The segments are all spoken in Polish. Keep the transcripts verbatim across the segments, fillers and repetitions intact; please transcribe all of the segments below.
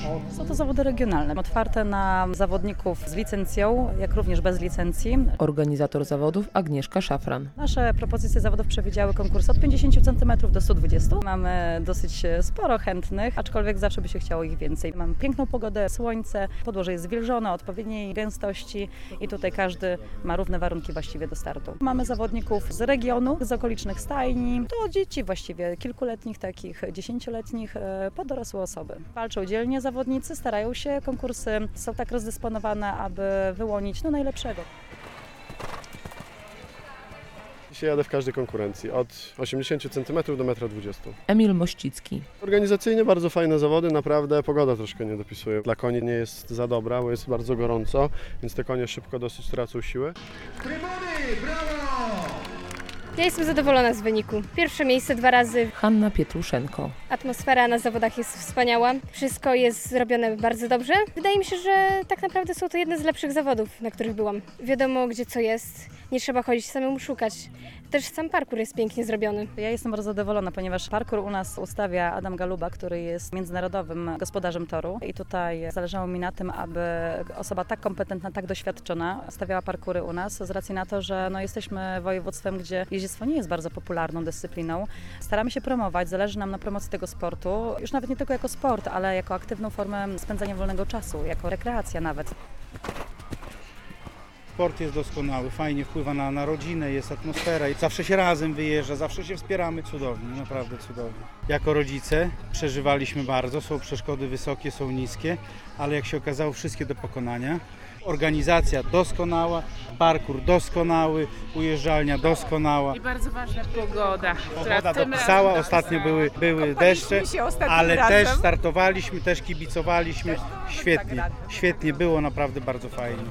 Są to zawody regionalne, otwarte na zawodników z licencją, jak również bez licencji. Organizator zawodów Agnieszka Szafran. Nasze propozycje zawodów przewidziały konkurs od pięćdziesięciu centymetrów do stu dwudziestu. Mamy dosyć sporo chętnych, aczkolwiek zawsze by się chciało ich więcej. Mamy piękną pogodę, słońce, podłoże jest zwilżone, odpowiedniej gęstości i tutaj każdy ma równe warunki właściwie do startu. Mamy zawodników z regionu, z okolicznych stajni, to dzieci właściwie kilkuletnich, takich dziesięcioletnich, po dorosłe osoby. Walczą dzielnie zawodnicy, starają się, konkursy są tak rozdysponowane, aby wyłonić no, najlepszego. Dzisiaj jadę w każdej konkurencji, od osiemdziesięciu centymetrów do metra dwudziestu. Emil Mościcki. Organizacyjnie bardzo fajne zawody, naprawdę pogoda troszkę nie dopisuje. Dla koni nie jest za dobra, bo jest bardzo gorąco, więc te konie szybko dosyć tracą siłę. Trybuny, brawo! Ja jestem zadowolona z wyniku. Pierwsze miejsce dwa razy. Hanna Pietruszенko. Atmosfera na zawodach jest wspaniała. Wszystko jest zrobione bardzo dobrze. Wydaje mi się, że tak naprawdę są to jedne z lepszych zawodów, na których byłam. Wiadomo, gdzie co jest. Nie trzeba chodzić samemu szukać. Też sam parkour jest pięknie zrobiony. Ja jestem bardzo zadowolona, ponieważ parkour u nas ustawia Adam Galuba, który jest międzynarodowym gospodarzem toru. I tutaj zależało mi na tym, aby osoba tak kompetentna, tak doświadczona stawiała parkoury u nas, z racji na to, że no, jesteśmy województwem, gdzie jeździectwo nie jest bardzo popularną dyscypliną. Staramy się promować, zależy nam na promocji tego sportu, już nawet nie tylko jako sport, ale jako aktywną formę spędzania wolnego czasu, jako rekreacja nawet. Sport jest doskonały, fajnie wpływa na, na rodzinę, jest atmosfera i zawsze się razem wyjeżdża, zawsze się wspieramy. Cudownie, naprawdę cudownie. Jako rodzice przeżywaliśmy bardzo, są przeszkody wysokie, są niskie, ale jak się okazało, wszystkie do pokonania. Organizacja doskonała, parkour doskonały, ujeżdżalnia doskonała. I bardzo ważna pogoda. Pogoda dopisała, ostatnio były, były deszcze, ale też startowaliśmy, też kibicowaliśmy. Świetnie, świetnie było, naprawdę bardzo fajnie.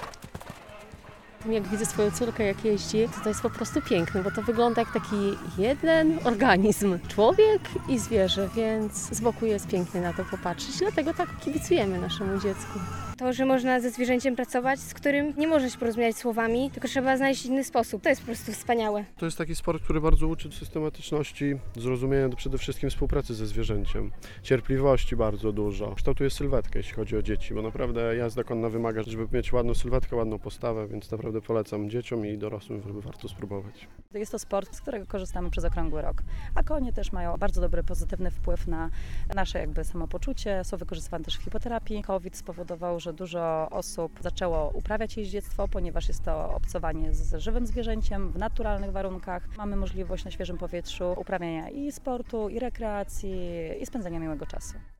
Jak widzę swoją córkę, jak jeździ, to to jest po prostu piękne, bo to wygląda jak taki jeden organizm. Człowiek i zwierzę, więc z boku jest pięknie na to popatrzeć. Dlatego tak kibicujemy naszemu dziecku. To, że można ze zwierzęciem pracować, z którym nie można się porozmawiać słowami, tylko trzeba znaleźć inny sposób. To jest po prostu wspaniałe. To jest taki sport, który bardzo uczy systematyczności, zrozumienia przede wszystkim współpracy ze zwierzęciem, cierpliwości bardzo dużo. Kształtuje sylwetkę, jeśli chodzi o dzieci, bo naprawdę jazda konna wymaga, żeby mieć ładną sylwetkę, ładną postawę, więc naprawdę polecam dzieciom i dorosłym, żeby warto spróbować. Jest to sport, z którego korzystamy przez okrągły rok, a konie też mają bardzo dobry, pozytywny wpływ na nasze jakby samopoczucie, są wykorzystywane też w hipoterapii. COVID spowodował, że dużo osób zaczęło uprawiać jeździectwo, ponieważ jest to obcowanie z żywym zwierzęciem w naturalnych warunkach. Mamy możliwość na świeżym powietrzu uprawiania i sportu, i rekreacji, i spędzania miłego czasu.